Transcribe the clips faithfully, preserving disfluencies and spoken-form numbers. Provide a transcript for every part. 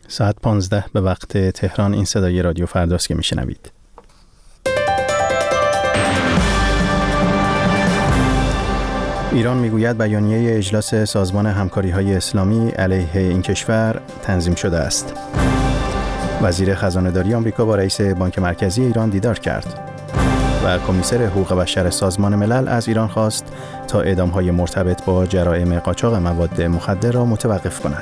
ساعت پانزده به وقت تهران. این صدای رادیو فرداست که میشنوید. ایران میگوید بیانیه اجلاس سازمان همکاری‌های اسلامی علیه این کشور تنظیم شده است. وزیر خزانه‌داری آمریکا با رئیس بانک مرکزی ایران دیدار کرد و کمیسر حقوق بشر سازمان ملل از ایران خواست تا اعدام‌های مرتبط با جرائم قاچاق مواد مخدر را متوقف کند.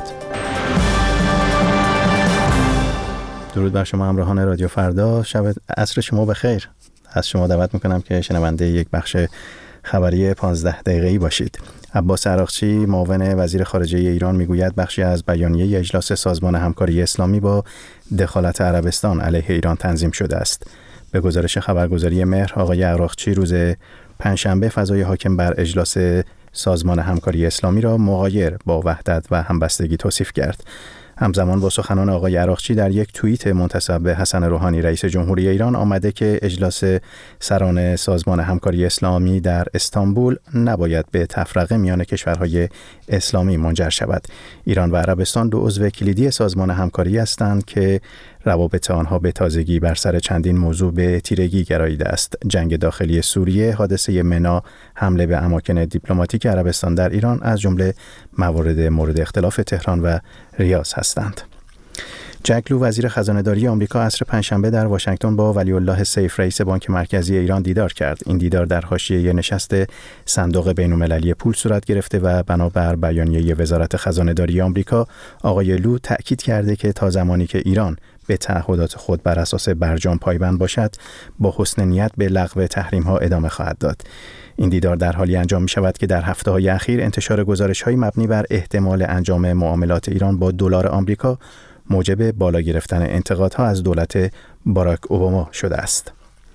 درود بر شما همراهان رادیو فردا، شب عصر شما بخیر. از شما دعوت میکنم که شنونده یک بخش خبری پانزده دقیقه‌ای باشید. عباس عراقچی معاون وزیر خارجه ایران میگوید بخشی از بیانیه اجلاس سازمان همکاری اسلامی با دخالت عربستان علیه ایران تنظیم شده است. به گزارش خبرگزاری مهر، آقای عراقچی روز پنجشنبه فضای حاکم بر اجلاس سازمان همکاری اسلامی را مغایر با وحدت و همبستگی توصیف کرد. همزمان با سخنان آقای عراقچی در یک توییت منتسب به حسن روحانی رئیس جمهوری ایران آمده که اجلاس سران سازمان همکاری اسلامی در استانبول نباید به تفرقه میان کشورهای اسلامی منجر شود. ایران و عربستان دو عضو کلیدی سازمان همکاری هستند که روابط آنها به تازگی بر سر چندین موضوع به تیرگی گراییده است. جنگ داخلی سوریه، حادثه منا، حمله به اماکن دیپلماتیک عربستان در ایران از جمله موارد مورد اختلاف تهران و ریاض هستند. جک لو وزیر خزانه‌داری آمریکا عصر پنجشنبه در واشنگتن با ولی الله سیف رئیس بانک مرکزی ایران دیدار کرد. این دیدار در حاشیه نشست صندوق بین‌المللی پول صورت گرفته و بنابر بیانیه وزارت خزانه‌داری آمریکا، آقای لو تأکید کرده که تا زمانی که ایران به تعهدات خود بر اساس برجام پایبند باشد، با حسن نیت به لغو تحریم‌ها ادامه خواهد داد. این دیدار در حالی انجام می شود که در هفته‌های اخیر انتشار گزارش‌های مبنی بر احتمال انجام معاملات ایران با دلار آمریکا موجب بالا گرفتن انتقادها از دولت باراک اوباما شده است.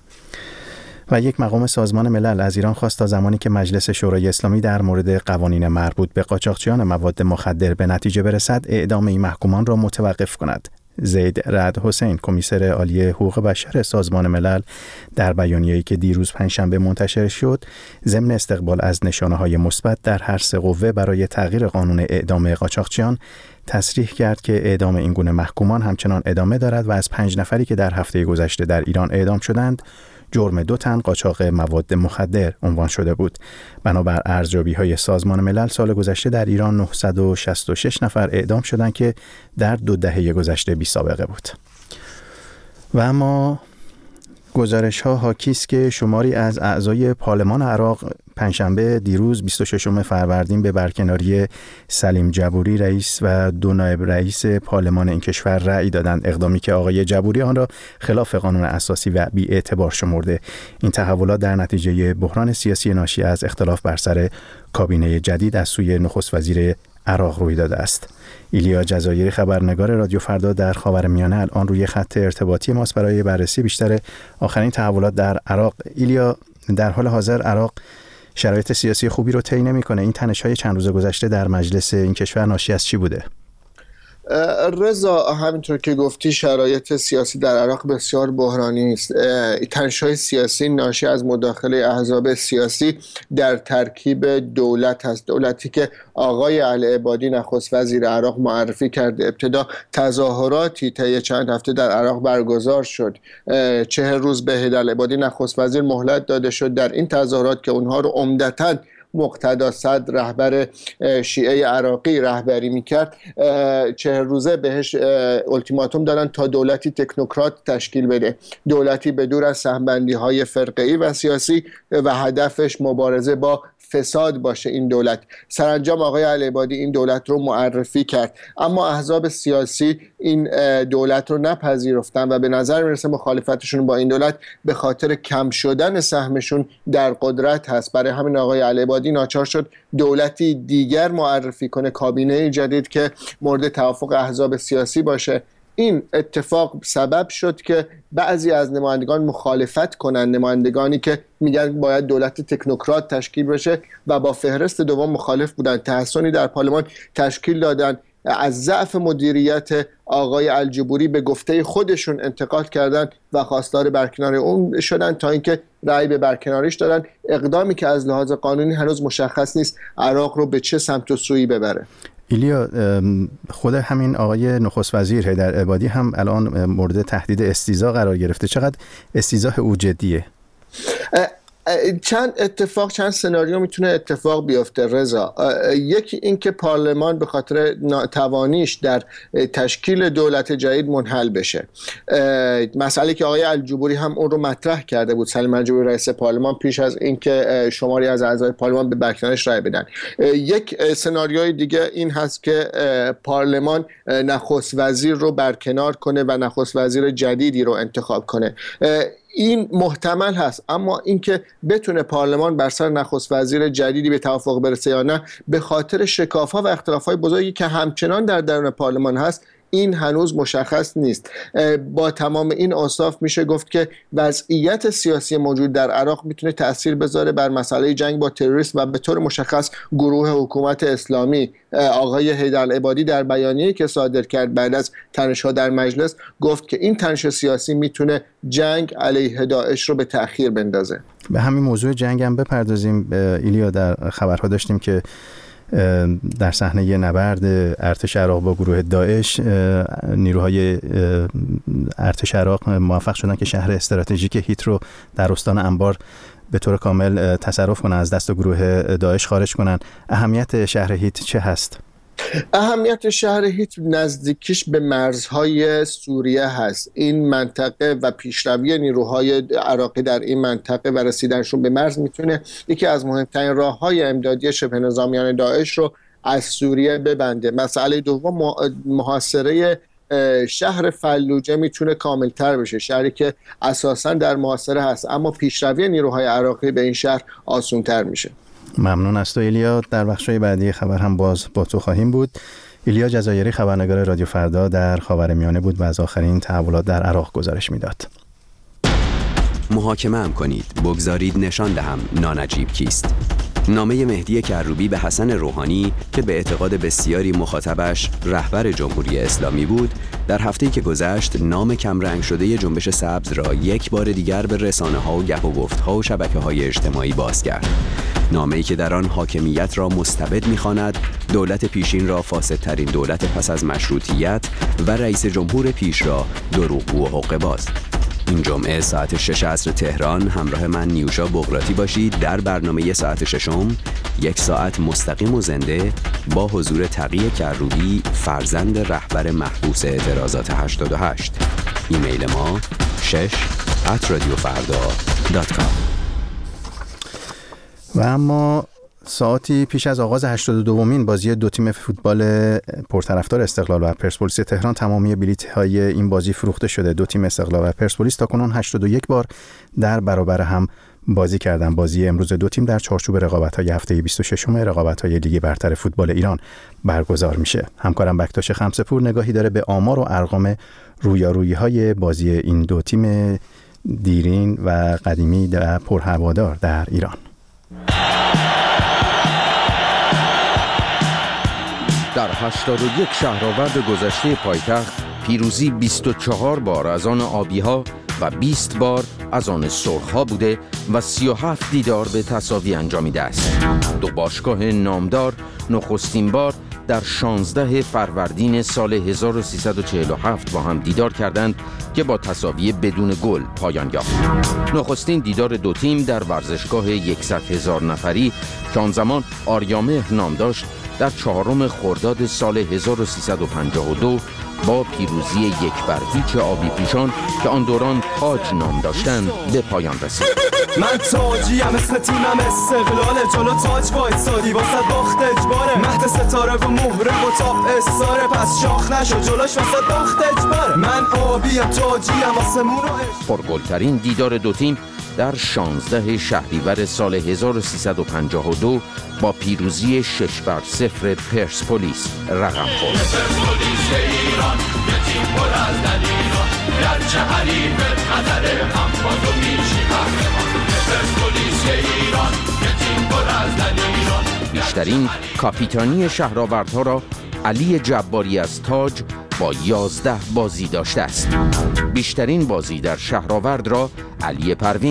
و یک مقام سازمان ملل از ایران خواست تا زمانی که مجلس شورای اسلامی در مورد قوانین مربوط به قاچاقچیان مواد مخدر به نتیجه برسد، اعدام این محکومان را متوقف کند. زید رعد حسین، کمیسر عالی حقوق بشر سازمان ملل، در بیانیه‌ای که دیروز پنجشنبه منتشر شد، ضمن استقبال از نشانه‌های مثبت در هر سه قوه برای تغییر قانون اعدام قاچاقچیان، تصریح کرد که اعدام این گونه محکومان همچنان ادامه دارد و از پنج نفری که در هفته گذشته در ایران اعدام شدند، جرم دو تن قاچاق مواد مخدر عنوان شده بود. بنابر ارزیابی‌های سازمان ملل، سال گذشته در ایران نهصد و شصت و شش نفر اعدام شدند که در دو دهه گذشته بی سابقه بود. و اما گزارش‌ها حاکی است که شماری از اعضای پارلمان عراق پنجشنبه دیروز بیست و ششم فروردین به برکناری سلیم جبوری رئیس و دو نایب رئیس پارلمان این کشور رأی دادند، اقدامی که آقای جبوری آن را خلاف قانون اساسی و بی‌اعتبار شمرده. این تحولات در نتیجه بحران سیاسی ناشی از اختلاف بر سر کابینه جدید از سوی نخست وزیر عراق روی داده است. ایلیا جزایری، خبرنگار رادیو فردا در خاورمیانه، الان روی خط ارتباطی ماست برای بررسی بیشتر آخرین تحولات در عراق. ایلیا، در حال حاضر عراق شرایط سیاسی خوبی رو طی نمی‌کنه. این تنش‌های چند روز گذشته در مجلس این کشور ناشی از چی بوده؟ رضا، همینطور که گفتی شرایط سیاسی در عراق بسیار بحرانی است. تنش‌های سیاسی ناشی از مداخله احزاب سیاسی در ترکیب دولت است. دولتی که آقای العبادی نخست وزیر عراق معرفی کرده. ابتدا تظاهراتی طی چند هفته در عراق برگزار شد. چهل روز به العبادی نخست وزیر مهلت داده شد در این تظاهرات که اونها رو عمدتاً مقتدا صدر رهبر شیعه عراقی رهبری میکرد، چهل روزه بهش التیماتوم دادن تا دولتی تکنوکرات تشکیل بده، دولتی بدور از سهمبندی های فرقه‌ای و سیاسی و هدفش مبارزه با فساد باشه. این دولت سرانجام آقای العبادی این دولت رو معرفی کرد، اما احزاب سیاسی این دولت رو نپذیرفتن و به نظر میرسه مخالفتشون با این دولت به خاطر کم شدن سهمشون در قدرت هست. برای همین آقای العبادی ناچار شد دولتی دیگر معرفی کنه، کابینه جدید که مورد توافق احزاب سیاسی باشه. این اتفاق سبب شد که بعضی از نمایندگان مخالفت کنند، نمایندگانی که میگن باید دولت تکنوکرات تشکیل بشه و با فهرست دوم مخالف بودن. تحسنی در پارلمان تشکیل دادن، از ضعف مدیریت آقای الجبوری به گفته خودشون انتقاد کردن و خواستار برکناری اون شدن تا اینکه رأی به برکناریش دادن. اقدامی که از لحاظ قانونی هنوز مشخص نیست عراق رو به چه سمت و سویی ببره. ایلیا، خود همین آقای نخست وزیر حیدر عبادی هم الان مورد تهدید استیضاح قرار گرفته. چقدر استیضاح او جدیه؟ چند اتفاق چند سناریو میتونه اتفاق بیفته رضا. یکی اینکه پارلمان به خاطر ناتوانیش در تشکیل دولت جدید منحل بشه. مسئله که آقای الجبوری هم اون رو مطرح کرده بود، سلیم الجبوری رئیس پارلمان، پیش از اینکه شماری از اعضای پارلمان به بکنش رای بدن. یک سناریوی دیگه این هست که پارلمان نخست وزیر رو برکنار کنه و نخست وزیر جدیدی رو انتخاب کنه. این محتمل هست، اما اینکه بتونه پارلمان بر سر نخست وزیر جدیدی به توافق برسه یا نه، به خاطر شکاف‌ها و اختلاف‌های بزرگی که همچنان در درون پارلمان هست، این هنوز مشخص نیست. با تمام این اوصاف میشه گفت که وضعیت سیاسی موجود در عراق میتونه تأثیر بذاره بر مسئله جنگ با تروریسم و به طور مشخص گروه حکومت اسلامی. آقای حیدر عبادی در بیانیه‌ای که صادر کرد بعد از تنش‌ها در مجلس گفت که این تنش سیاسی میتونه جنگ علیه داعش رو به تأخیر بندازه. به همین موضوع جنگ هم بپردازیم. ایلیا، در خبرها داشتیم که در صحنه نبرد ارتش عراق با گروه داعش، نیروهای ارتش عراق موفق شدن که شهر استراتژیک هیت رو در استان انبار به طور کامل تصرف کنن، از دست گروه داعش خارج کنن. اهمیت شهر هیت چه هست؟ اهمیت شهر هیت نزدیکیش به مرزهای سوریه هست. این منطقه و پیشروی نیروهای عراقی در این منطقه و رسیدنشون به مرز میتونه یکی از مهمترین راههای امدادی شبه نظامیان داعش رو از سوریه ببنده. مسئله دوم، محاصره شهر فلوجه میتونه کاملتر بشه، شهری که اساساً در محاصره هست، اما پیشروی نیروهای عراقی به این شهر آسان‌تر میشه. ممنون از تو ایلیا. در بخش‌های بعدی خبر هم باز با تو خواهیم بود. ایلیا جزایری، خبرنگار رادیو فردا در خاورمیانه بود و از آخرین تحولات در عراق گزارش میداد. محاکمه هم کنید، بگذارید نشان دهم نانجیب کیست. نامه مهدی کروبی به حسن روحانی که به اعتقاد بسیاری مخاطبش رهبر جمهوری اسلامی بود، در هفته‌ای که گذشت نام کمرنگ شده جنبش سبز را یک بار دیگر به رسانه‌ها و گپ و گفت‌ها و شبکه‌های اجتماعی باز کرد. نامه‌ای که در آن حاکمیت را مستبد می‌خواند، دولت پیشین را فاسدترین دولت پس از مشروطیت و رئیس جمهور پیش را دروغگو و حقه‌باز. این جمعه ساعت شش عصر تهران همراه من نیوشا بغراتی باشید در برنامه ساعت ششم، یک ساعت مستقیم و زنده با حضور تقی کروبی، فرزند رهبر محبوس اعتراضات هشتاد و هشت. ایمیل ما شش ات رادیو فردا دات کام. و اما ساعتی پیش از آغاز هشتاد و دومین بازی دو تیم فوتبال پرطرفدار استقلال و پرسپولیس تهران، تمامی بلیط‌های این بازی فروخته شده. دو تیم استقلال و پرسپولیس تاکنون هشتاد و یک بار در برابر هم بازی کردن. بازی امروز دو تیم در چارچوب رقابت‌های هفته بیست و ششم رقابت‌های لیگ برتر فوتبال ایران برگزار میشه. همکارم بکتاش خمسه‌پور نگاهی داره به آمار و ارقام رویارویی‌های بازی این دو تیم دیرین و قدیمی و پرهوادار در ایران. در هشتاد و یک شهرآورد گذشته پایتخت، پیروزی بیست و چهار بار از آن آبی‌ها و بیست بار از آن سرخ‌ها بوده و سی و هفت دیدار به تساوی انجامیده است. دو باشگاه نامدار نخستین بار در شانزده فروردین سال هزار و سیصد و چهل و هفت با هم دیدار کردند که با تساوی بدون گل پایان یافت. نخستین دیدار دو تیم در ورزشگاه صد هزار نفری که آن زمان آریامهر نام داشت، در چهارم خرداد سال هزار و سیصد و پنجاه و دو با پیروزی یک بر هیچ آبی پیشان که آن دوران تاج نام داشتند به پایان رسید. من تاجیم، اسم تیمم استقلال، جلو تاج وایسادی واسه باخت اجباره، مهد ستاره و مهره و تاپ استاره، پس شاخ نشو جلوش واسه باخت اجباره، من آبیم تاجیم آسمون و عشق. پرگلترین دیدار دو تیم در شانزده شهریور سال هزار و سیصد و پنجاه و دو با پیروزی شش بر صفر پرسپولیس رقم خورد. پرسپولیس ایران یه تیم پر از دلیران، گرچه حریف خطر همپاز و میشی قهرمان. پرسپولیس ایران یه تیم پر از دلیران. بیشترین کاپیتانی شهرآوردها را علی جباری از تاج با یازده بازی داشته است. بیشترین بازی در شهرآورد را علی پروین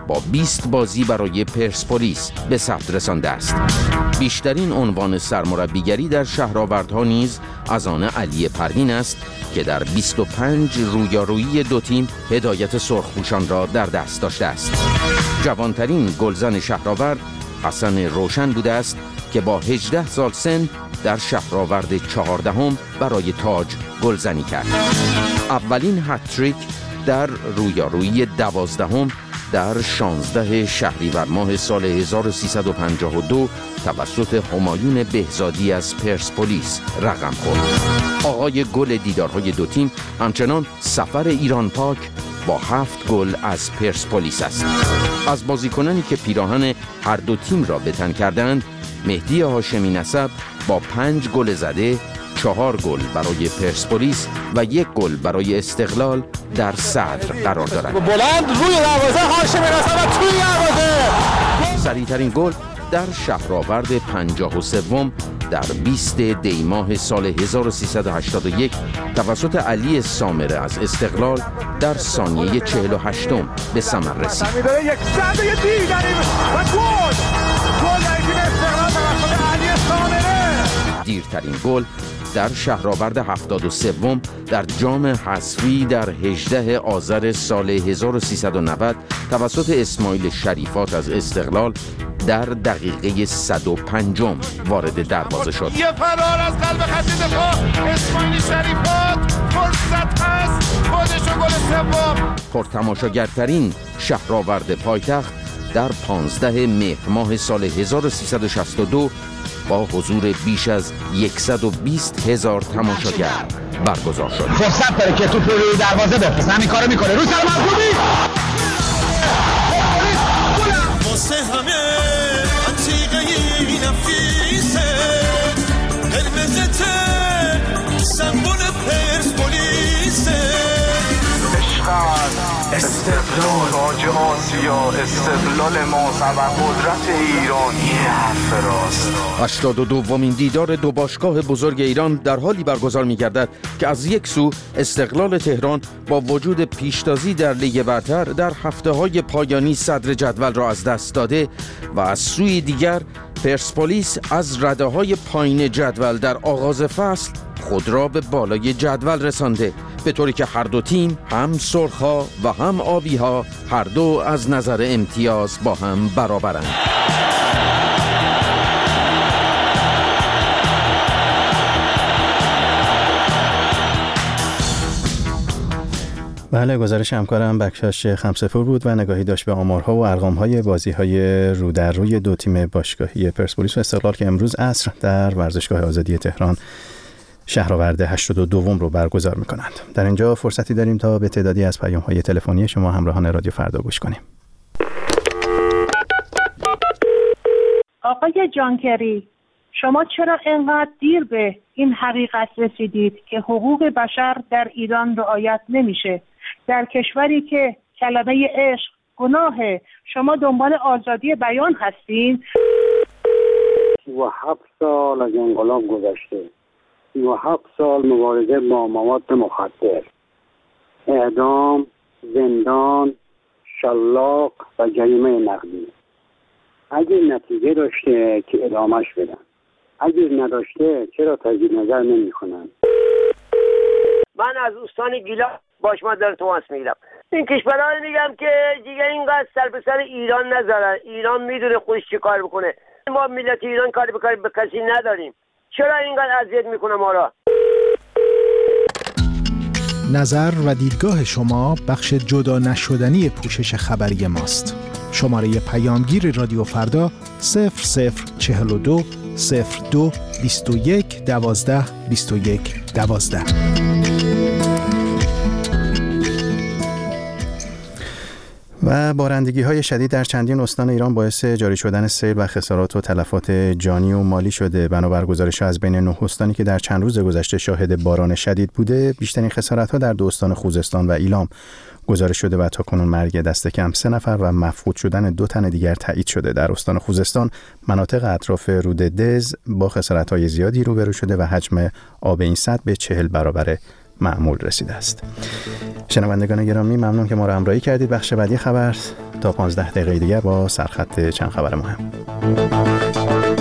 با بیست بازی برای پرسپولیس به ثبت رسانده است. بیشترین عنوان سرمربیگری در شهرآوردها نیز از آن علی پروین است که در بیست و پنج رویارویی دو تیم هدایت سرخپوشان را در دست داشته است. جوانترین گلزن شهرآورد حسن روشن بوده است که با هجده سال سن در شهرآورد چهاردهم برای تاج گلزنی کرد. اولین هتریک در رویارویی دوازدهم در شانزده شهریور ماه سال هزار و سیصد و پنجاه و دو توسط همایون بهزادی از پرسپولیس رقم خورد. آقای گل دیدارهای دو تیم همچنان سفر ایران پاک با هفت گل از پرسپولیس است. از بازیکنانی که پیراهن هر دو تیم را به تن کردند، مهدی هاشمی نسب با پنج گل زده، چهار گل برای پرسپولیس و یک گل برای استقلال در صدر قرار دارد. بلند روی دروازه هاشمی نسب توی دروازه. سریعترین گل در شهرآورد پنجاه و سوم در بیست دی ماه سال هزار و سیصد و هشتاد و یک توسط علی سامره از استقلال در ثانیه چهل و هشتم به ثمر رسید. یک صد دیگری و گل گل در تیم استقلال توسط علی سامره. دیرترین گل در شهرآورد هفتاد و سوم در جام حذفی در هجده آذر سال هزار و سیصد و نود توسط اسماعیل شریفات از استقلال در دقیقه صد و پنجم وارد دروازه شد. یه فرار از قلب خط دفاع اسماعیل شریفات، فرصت هست، خودشو گل سوم. پرتماشاگرترین شهرآورد پایتخت در پانزده مهر ماه سال هزار و سیصد و شصت و دو با حضور بیش از صد و بیست هزار تماشاگر برگزار شد. فرصت داره که توپ روی دروازه بفرسته، همین کارو میکنه. روی سر محبوبی واسه همه انتیقه نفیسه قرمزته سمبول پرسپولیسه استقلال تاج آسیا، استقلال ما و قدرت ایران. یه حرف راست. هشتاد و دومین دیدار دو باشگاه بزرگ ایران در حالی برگزار می‌گردد که از یک سو استقلال تهران با وجود پیشتازی در لیگ برتر در هفته‌های پایانی صدر جدول را از دست داده و از سوی دیگر پرسپولیس از رده‌های پایین جدول در آغاز فصل خود را به بالای جدول رسانده، به طوری که هر دو تیم هم سرخ‌ها و هم آبی‌ها هر دو از نظر امتیاز با هم برابرند. بله، گزارش همکارم بکشاش خمسه‌پور بود و نگاهی داشت به آمارها و ارقام‌های بازی‌های رو در روی دو تیم باشگاهی پرسپولیس و استقلال که امروز عصر در ورزشگاه آزادی تهران شهرآورد هشتاد و دو رو برگزار می‌کنند. در اینجا فرصتی داریم تا به تعدادی از پیام‌های تلفنی شما همراهان رادیو فردا گوش کنیم. آقای جانکری، شما چرا انقدر دیر به این حقیقت رسیدید که حقوق بشر در ایران رعایت نمیشه؟ در کشوری که کلمه عشق گناهه، شما دنبال آزادی بیان هستین؟ سی و هفت سال از انقلاب گذشته، سی و هفت سال مبارزه با مواد مخدر، اعدام، زندان، شلاق و جریمه نقدی. اگر نتیجه داشته که ادامش بدن، اگر نداشته چرا تجدید نظر نمی کنن؟ من از استان گیلان باش مادر توماس میگیرم. این کشورها رو میگم که دیگه اینقدر سر به سر ایران نذارن. ایران میدونه خودش چی کار بکنه. ما ملت ایران کاری به کاری به کسی نداریم. چرا اینقدر اذیت میکنه ما را؟ نظر و دیدگاه شما بخش جدا نشدنی پوشش خبری ماست. شماره پیامگیر رادیو فردا صفر صفر چهل و دو صفر دو بیست و یک دوازده بیست و یک دوازده. و بارندگی‌های شدید در چندین استان ایران باعث جاری شدن سیل و خسارات و تلفات جانی و مالی شده. بنابر گزارش از بین نه استانی که در چند روز گذشته شاهد باران شدید بوده، بیشترین خسارت‌ها در دو استان خوزستان و ایلام گزارش شده و تاکنون مرگ دست کم سه نفر و مفقود شدن دو تن دیگر تایید شده. در استان خوزستان مناطق اطراف رود دز با خسارت‌های زیادی روبرو شده و حجم آب این سد به چهل برابر معمول رسیده است. شنوندگان گرامی، ممنون که ما را همراهی کردید. بخش بعدی خبر تا پانزده دقیقه دیگر با سرخط چند خبر مهم.